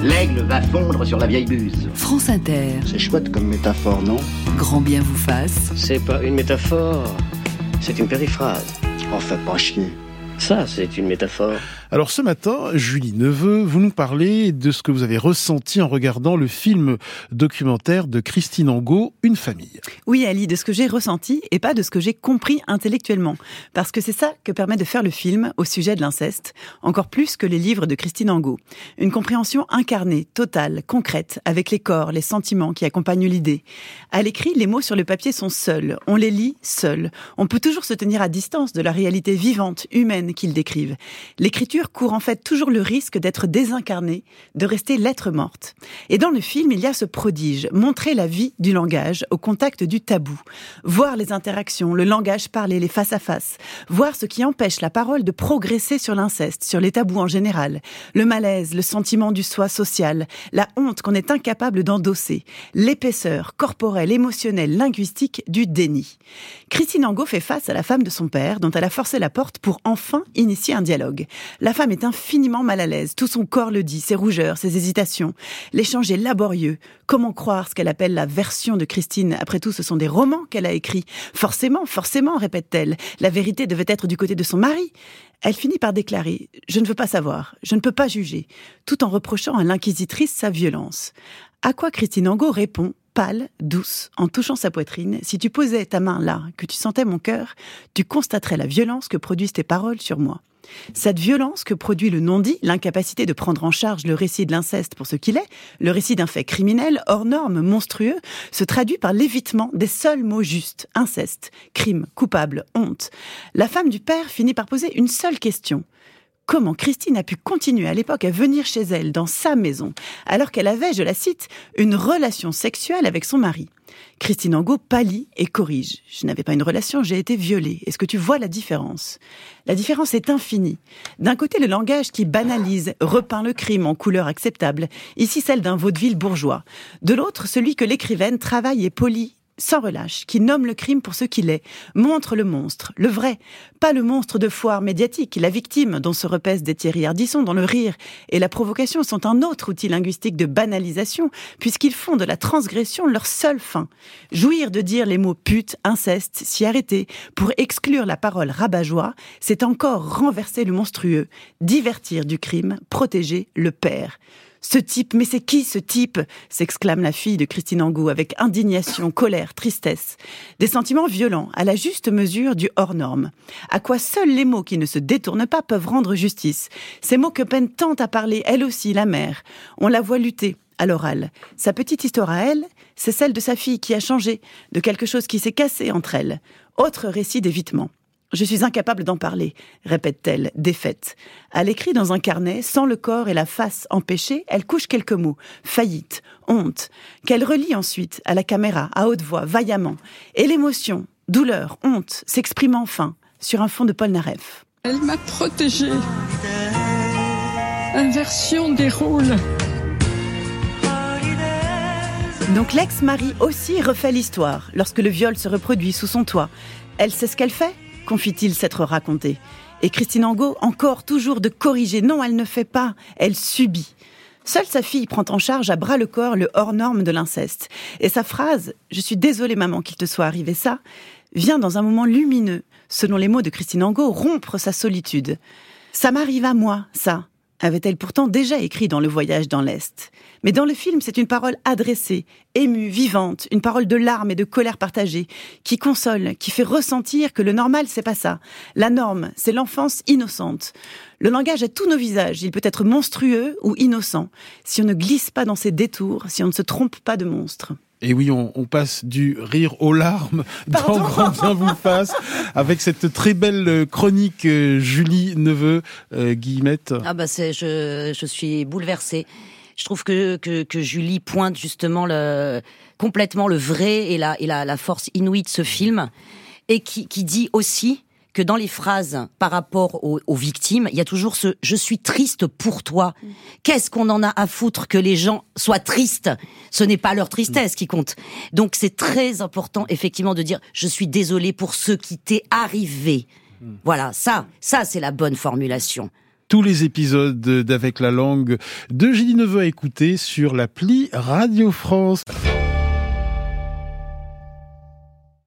L'aigle va fondre sur la vieille buse. France Inter. C'est chouette comme métaphore, non ? Grand bien vous fasse. C'est pas une métaphore, c'est une périphrase. Oh, fais pas chier. Ça, c'est une métaphore. Alors ce matin, Julie Neveu, vous nous parlez de ce que vous avez ressenti en regardant le film documentaire de Christine Angot, Une famille. Oui Ali, de ce que j'ai ressenti et pas de ce que j'ai compris intellectuellement. Parce que c'est ça que permet de faire le film au sujet de l'inceste, encore plus que les livres de Christine Angot. Une compréhension incarnée, totale, concrète, avec les corps, les sentiments qui accompagnent l'idée. À l'écrit, les mots sur le papier sont seuls, on les lit seuls. On peut toujours se tenir à distance de la réalité vivante, humaine qu'ils décrivent. L'écriture court en fait toujours le risque d'être désincarnée, de rester lettre morte. Et dans le film, il y a ce prodige, montrer la vie du langage au contact du tabou, voir les interactions, le langage parlé, les face-à-face, voir ce qui empêche la parole de progresser sur l'inceste, sur les tabous en général, le malaise, le sentiment du soi social, la honte qu'on est incapable d'endosser, l'épaisseur corporelle, émotionnelle, linguistique du déni. Christine Angot fait face à la femme de son père, dont elle a forcé la porte pour enfin initier un dialogue. La femme est infiniment mal à l'aise, tout son corps le dit, ses rougeurs, ses hésitations. L'échange est laborieux. Comment croire ce qu'elle appelle la version de Christine ? Après tout, ce sont des romans qu'elle a écrits. Forcément, répète-t-elle, la vérité devait être du côté de son mari. Elle finit par déclarer « Je ne veux pas savoir, je ne peux pas juger », tout en reprochant à l'inquisitrice sa violence. À quoi Christine Angot répond, pâle, douce, en touchant sa poitrine, « Si tu posais ta main là, que tu sentais mon cœur, tu constaterais la violence que produisent tes paroles sur moi. » Cette violence que produit le non-dit, l'incapacité de prendre en charge le récit de l'inceste pour ce qu'il est, le récit d'un fait criminel, hors norme, monstrueux, se traduit par l'évitement des seuls mots justes, inceste, crime, coupable, honte. La femme du père finit par poser une seule question. Comment Christine a pu continuer à l'époque à venir chez elle, dans sa maison, alors qu'elle avait, je la cite, une relation sexuelle avec son mari ? Christine Angot pâlit et corrige. « Je n'avais pas une relation, j'ai été violée. Est-ce que tu vois la différence ?» La différence est infinie. D'un côté, le langage qui banalise, repeint le crime en couleur acceptable, ici celle d'un vaudeville bourgeois. De l'autre, celui que l'écrivaine travaille et polit sans relâche, qui nomme le crime pour ce qu'il est, montre le monstre, le vrai, pas le monstre de foire médiatique, la victime dont se repaissent des Thierry Ardisson, dont le rire et la provocation sont un autre outil linguistique de banalisation, puisqu'ils font de la transgression leur seule fin. Jouir de dire les mots pute, inceste, s'y arrêter, pour exclure la parole rabat-joie, c'est encore renverser le monstrueux, divertir du crime, protéger le père. Ce type, mais c'est qui ce type ? S'exclame la fille de Christine Angot avec indignation, colère, tristesse. Des sentiments violents, à la juste mesure du hors-norme. À quoi seuls les mots qui ne se détournent pas peuvent rendre justice. Ces mots que peine tant à parler, elle aussi, la mère. On la voit lutter à l'oral. Sa petite histoire à elle, c'est celle de sa fille qui a changé, de quelque chose qui s'est cassé entre elles. Autre récit d'évitement. Je suis incapable d'en parler, répète-t-elle, défaite. À l'écrit dans un carnet, sans le corps et la face empêchée, elle couche quelques mots. Faillite, honte, qu'elle relie ensuite à la caméra, à haute voix, vaillamment. Et l'émotion, douleur, honte, s'exprime enfin, sur un fond de Polnareff. Elle m'a protégée. Inversion des rôles. Donc l'ex-mari aussi refait l'histoire, lorsque le viol se reproduit sous son toit. Elle sait ce qu'elle fait ? Confie-t-il s'être raconté. Et Christine Angot, encore toujours de corriger. Non, elle ne fait pas, elle subit. Seule sa fille prend en charge à bras le corps le hors-norme de l'inceste. Et sa phrase « Je suis désolée maman qu'il te soit arrivé ça » vient dans un moment lumineux, selon les mots de Christine Angot, rompre sa solitude. « Ça m'arrive à moi, ça », avait-elle pourtant déjà écrit dans Le Voyage dans l'Est. Mais dans le film, c'est une parole adressée, émue, vivante, une parole de larmes et de colère partagée, qui console, qui fait ressentir que le normal, c'est pas ça. La norme, c'est l'enfance innocente. Le langage a tous nos visages, il peut être monstrueux ou innocent, si on ne glisse pas dans ses détours, si on ne se trompe pas de monstre. Et oui, on passe du rire aux larmes dans Grand bien vous fasse, avec cette très belle chronique Julie Neveu, Guillemette. Ah bah je suis bouleversée. Je trouve que Julie pointe justement complètement le vrai et la force inouïe de ce film, et qui dit aussi que dans les phrases par rapport aux victimes, il y a toujours ce « je suis triste pour toi ». Qu'est-ce qu'on en a à foutre que les gens soient tristes ? Ce n'est pas leur tristesse qui compte. Donc c'est très important effectivement de dire « je suis désolée pour ce qui t'est arrivé ». Voilà, ça c'est la bonne formulation. Tous les épisodes d'Avec la langue de Julie Neveu à écouter sur l'appli Radio France.